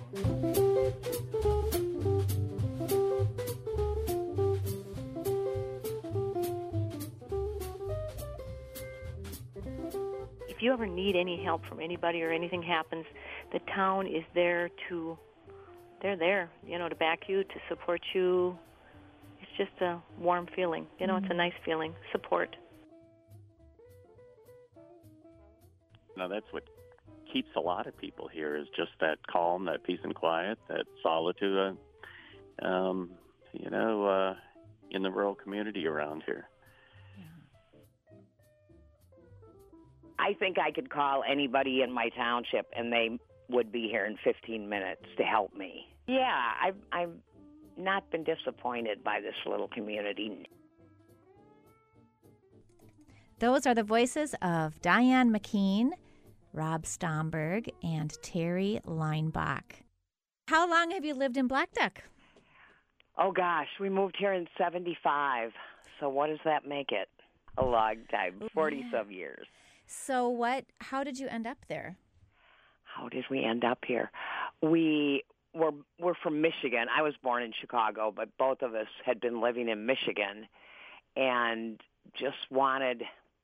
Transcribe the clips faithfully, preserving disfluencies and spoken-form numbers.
If you ever need any help from anybody or anything happens, the town is there to, they're there, you know, to back you, to support you. It's just a warm feeling. You know, mm-hmm. It's a nice feeling, support. Now, that's what keeps a lot of people here, is just that calm, that peace and quiet, that solitude, uh, um, you know, uh, in the rural community around here. I think I could call anybody in my township and they would be here in fifteen minutes to help me. Yeah, I've, I've not been disappointed by this little community. Those are the voices of Diane McKean, Rob Stomberg, and Terry Leinbach. How long have you lived in Black Duck? Oh, gosh, we moved here in seventy-five. So what does that make it? A long time, forty-some years. So what? How did you end up there? How did we end up here? We were we're from Michigan. I was born in Chicago, but both of us had been living in Michigan and just wanted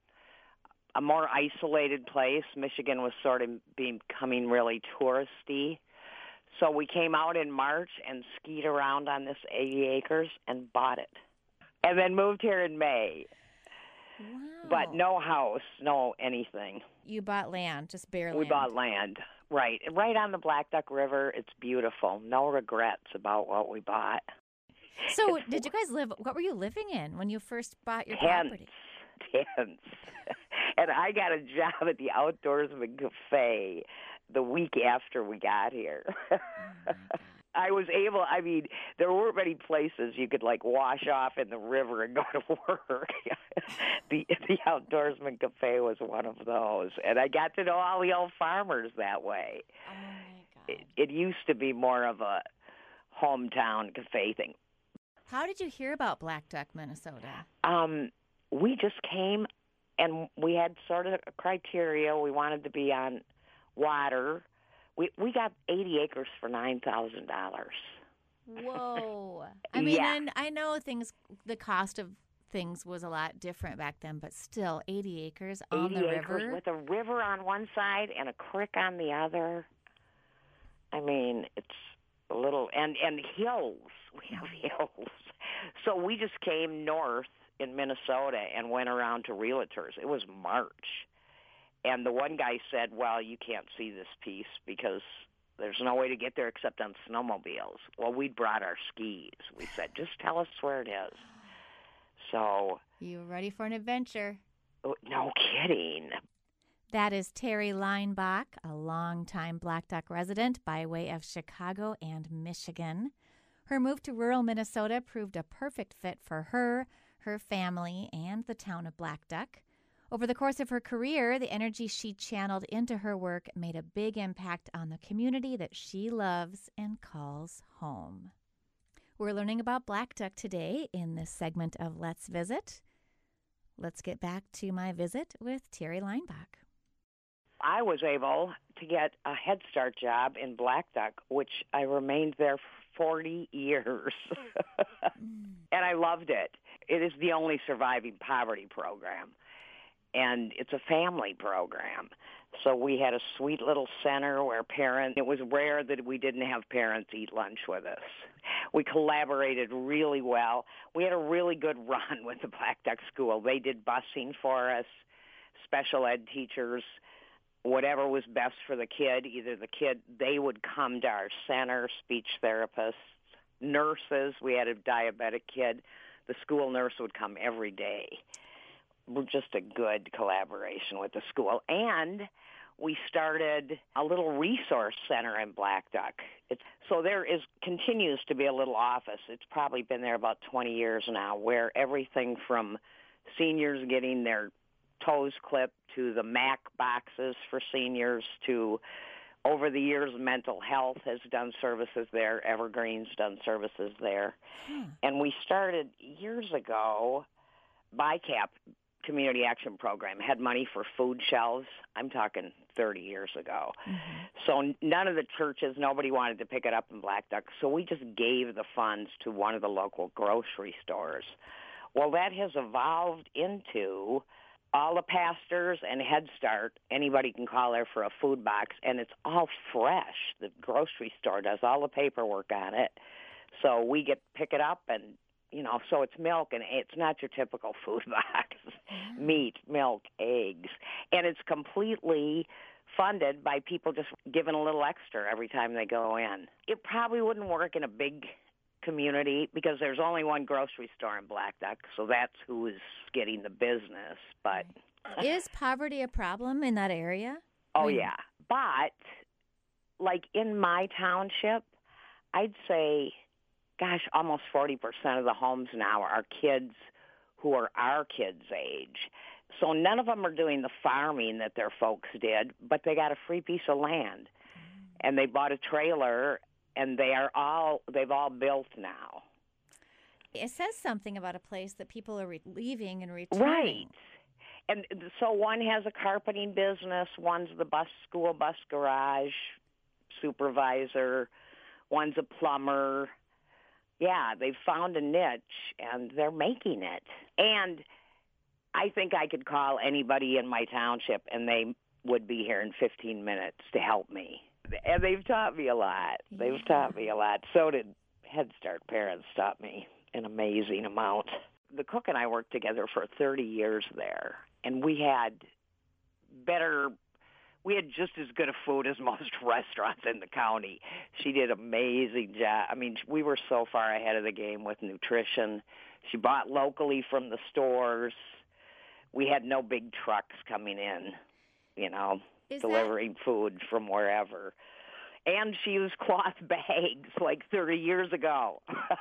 a more isolated place. Michigan was sort of becoming really touristy. So we came out in March and skied around on this eighty acres and bought it. And then moved here in May. Wow. But no house, no anything. You bought land, just bare land. We bought land, right. Right on the Black Duck River. It's beautiful. No regrets about what we bought. So it's, did you guys live, what were you living in when you first bought your tents, property? Tents. And I got a job at the Outdoorsman Cafe the week after we got here. Oh I was able, I mean, there weren't many places you could, like, wash off in the river and go to work. the the Outdoorsman Cafe was one of those. And I got to know all the old farmers that way. Oh, my God. It, it used to be more of a hometown cafe thing. How did you hear about Black Duck, Minnesota? Um, we just came, and we had sort of a criteria. We wanted to be on water. We we got eighty acres for nine thousand dollars. Whoa! I mean, yeah. and I know things. The cost of things was a lot different back then, but still, eighty acres on eighty the acres river with a river on one side and a creek on the other. I mean, it's a little and and hills. We have hills, so we just came north in Minnesota and went around to realtors. It was March. And the one guy said, well, you can't see this piece because there's no way to get there except on snowmobiles. Well, we'd brought our skis. We said, just tell us where it is. So. You were ready for an adventure. No kidding. That is Terry Leinbach, a longtime Black Duck resident by way of Chicago and Michigan. Her move to rural Minnesota proved a perfect fit for her, her family, and the town of Black Duck. Over the course of her career, the energy she channeled into her work made a big impact on the community that she loves and calls home. We're learning about Black Duck today in this segment of Let's Visit. Let's get back to my visit with Terry Leinbach. I was able to get a Head Start job in Black Duck, which I remained there for forty years. And I loved it. It is the only surviving poverty program. And it's a family program. So we had a sweet little center where parents, it was rare that we didn't have parents eat lunch with us. We collaborated really well. We had a really good run with the Black Duck School. They did busing for us, special ed teachers, whatever was best for the kid. Either the kid, they would come to our center, speech therapists, nurses. We had a diabetic kid. The school nurse would come every day. We're just a good collaboration with the school. And we started a little resource center in Black Duck. It's, so there is continues to be a little office. It's probably been there about twenty years now, where everything from seniors getting their toes clipped to the M A C boxes for seniors to, over the years, mental health has done services there. Evergreen's done services there. Hmm. And we started years ago, B I C A P community action program had money for food shelves. I'm talking thirty years ago. Mm-hmm. So none of the churches, nobody wanted to pick it up in Black Duck. So we just gave the funds to one of the local grocery stores. Well, that has evolved into all the pastors and Head Start. Anybody can call there for a food box, and it's all fresh. The grocery store does all the paperwork on it. So we get pick it up and, you know, so it's milk, and it's not your typical food box. Mm-hmm. Meat, milk, eggs. And it's completely funded by people just giving a little extra every time they go in. It probably wouldn't work in a big community because there's only one grocery store in Black Duck, so that's who is getting the business. But is poverty a problem in that area? Oh, I mean, yeah. But, like, in my township, I'd say, gosh, almost forty percent of the homes now are kids who are our kids' age. So none of them are doing the farming that their folks did, but they got a free piece of land. Mm. And they bought a trailer, and they are all, they've all built now. It says something about a place that people are re- leaving and returning. Right. And so one has a carpeting business, one's the bus school bus garage supervisor, one's a plumber. Yeah, they've found a niche, and they're making it. And I think I could call anybody in my township, and they would be here in fifteen minutes to help me. And they've taught me a lot. Yeah. They've taught me a lot. So did Head Start parents taught me an amazing amount. The cook and I worked together for thirty years there, and we had better... We had just as good a food as most restaurants in the county. She did an amazing job. I mean, we were so far ahead of the game with nutrition. She bought locally from the stores. We had no big trucks coming in, you know, Is delivering that... food from wherever. And she used cloth bags like thirty years ago.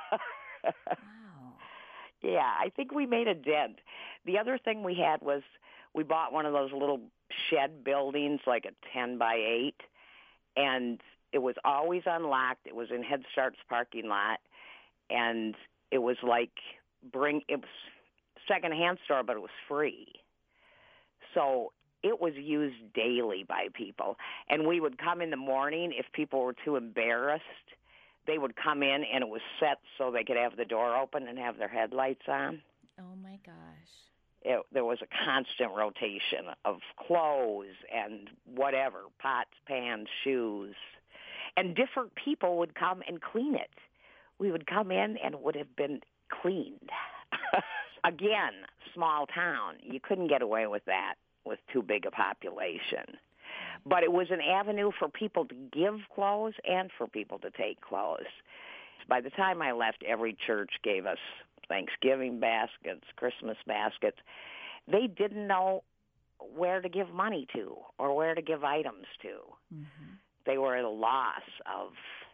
Wow. Yeah, I think we made a dent. The other thing we had was we bought one of those little shed buildings, like a ten by eight, and it was always unlocked. It was in Head Start's parking lot, and it was like bring it was secondhand store, but it was free. So it was used daily by people, and we would come in the morning if people were too embarrassed. They would come in, and it was set so they could have the door open and have their headlights on. Oh my gosh. It, there was a constant rotation of clothes and whatever, pots, pans, shoes. And different people would come and clean it. We would come in and it would have been cleaned. Again, small town. You couldn't get away with that with too big a population. But it was an avenue for people to give clothes and for people to take clothes. By the time I left, every church gave us Thanksgiving baskets, Christmas baskets. They didn't know where to give money to or where to give items to. Mm-hmm. They were at a loss of,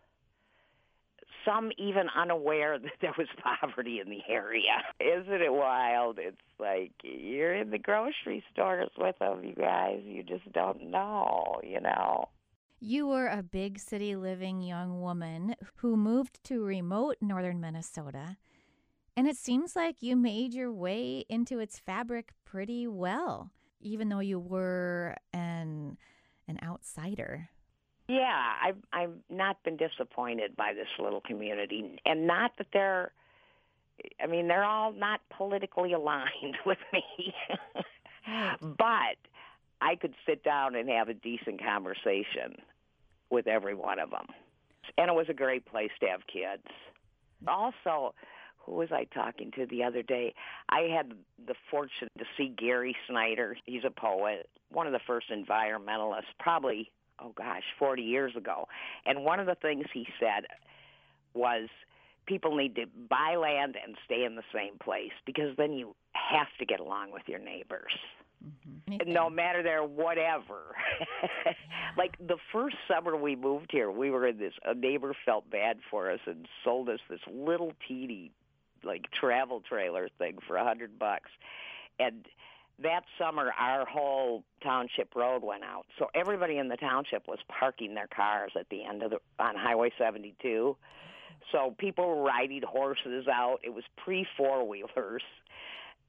some even unaware that there was poverty in the area. Isn't it wild? It's like you're in the grocery stores with them, you guys. You just don't know, you know. You were a big city living young woman who moved to remote northern Minnesota. And it seems like you made your way into its fabric pretty well, even though you were an an outsider. Yeah, I've, I've not been disappointed by this little community. And not that they're, I mean, they're all not politically aligned with me. But I could sit down and have a decent conversation with every one of them. And it was a great place to have kids. Also, who was I talking to the other day? I had the fortune to see Gary Snyder. He's a poet, one of the first environmentalists, probably, oh gosh, forty years ago. And one of the things he said was people need to buy land and stay in the same place because then you have to get along with your neighbors. Mm-hmm. No matter their whatever. Like the first summer we moved here, we were in this, a neighbor felt bad for us and sold us this little teeny like travel trailer thing for a hundred bucks. And that summer our whole township road went out. So everybody in the township was parking their cars at the end of the, on Highway seventy-two. So people were riding horses out. It was pre four-wheelers.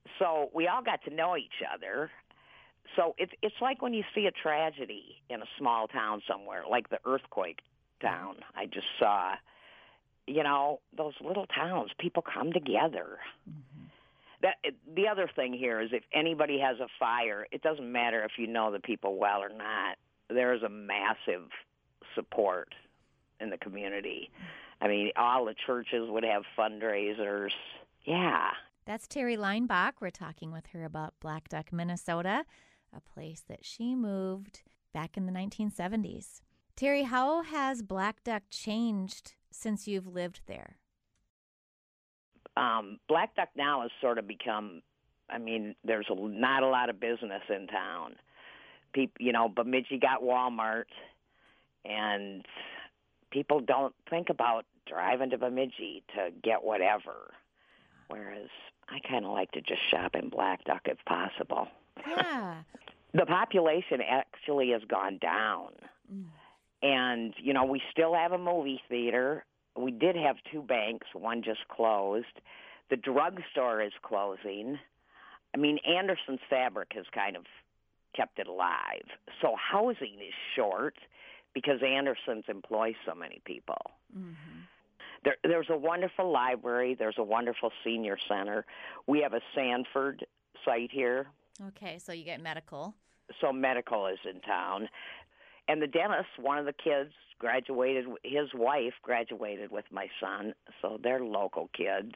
So we all got to know each other. So it's it's like when you see a tragedy in a small town somewhere, like the earthquake town I just saw. You know, those little towns, people come together. Mm-hmm. That the other thing here is if anybody has a fire, it doesn't matter if you know the people well or not. There is a massive support in the community. I mean, all the churches would have fundraisers. Yeah. That's Terry Leinbach. We're talking with her about Black Duck, Minnesota, a place that she moved back in the nineteen seventies. Terry, how has Black Duck changed since you've lived there? Um, Black Duck now has sort of become, I mean, there's a, not a lot of business in town. People, you know, Bemidji got Walmart, and people don't think about driving to Bemidji to get whatever, whereas I kind of like to just shop in Black Duck if possible. Yeah. The population actually has gone down. Mm. And, you know, we still have a movie theater. We did have two banks. One just closed. The drugstore is closing. I mean, Anderson's Fabric has kind of kept it alive. So housing is short because Anderson's employs so many people. Mm-hmm. There, there's a wonderful library. There's a wonderful senior center. We have a Sanford site here. Okay, so you get medical. So medical is in town. And the dentist, one of the kids graduated, his wife graduated with my son, so they're local kids.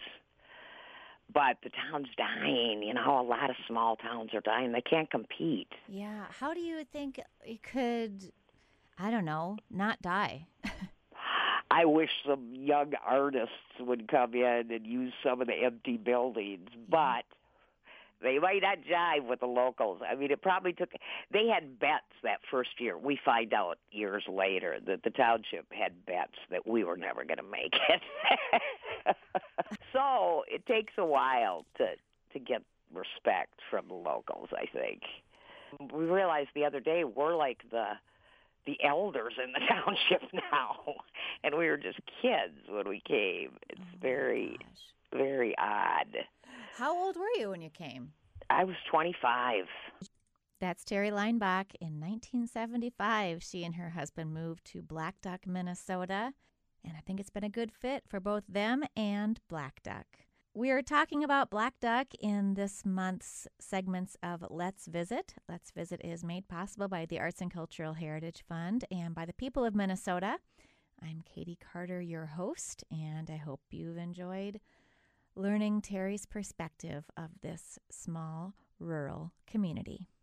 But the town's dying. You know, a lot of small towns are dying. They can't compete. Yeah. How do you think it could, I don't know, not die? I wish some young artists would come in and use some of the empty buildings, but they might not jive with the locals. I mean, it probably took, they had bets that first year. We find out years later that the township had bets that we were never going to make it. So it takes a while to, to get respect from the locals, I think. We realized the other day we're like the the elders in the township now, and we were just kids when we came. It's oh very, gosh. very odd. How old were you when you came? I was twenty-five. That's Terry Leinbach. In nineteen seventy-five, she and her husband moved to Black Duck, Minnesota, and I think it's been a good fit for both them and Black Duck. We are talking about Black Duck in this month's segments of Let's Visit. Let's Visit is made possible by the Arts and Cultural Heritage Fund and by the people of Minnesota. I'm Katie Carter, your host, and I hope you've enjoyed learning Terry's perspective of this small rural community.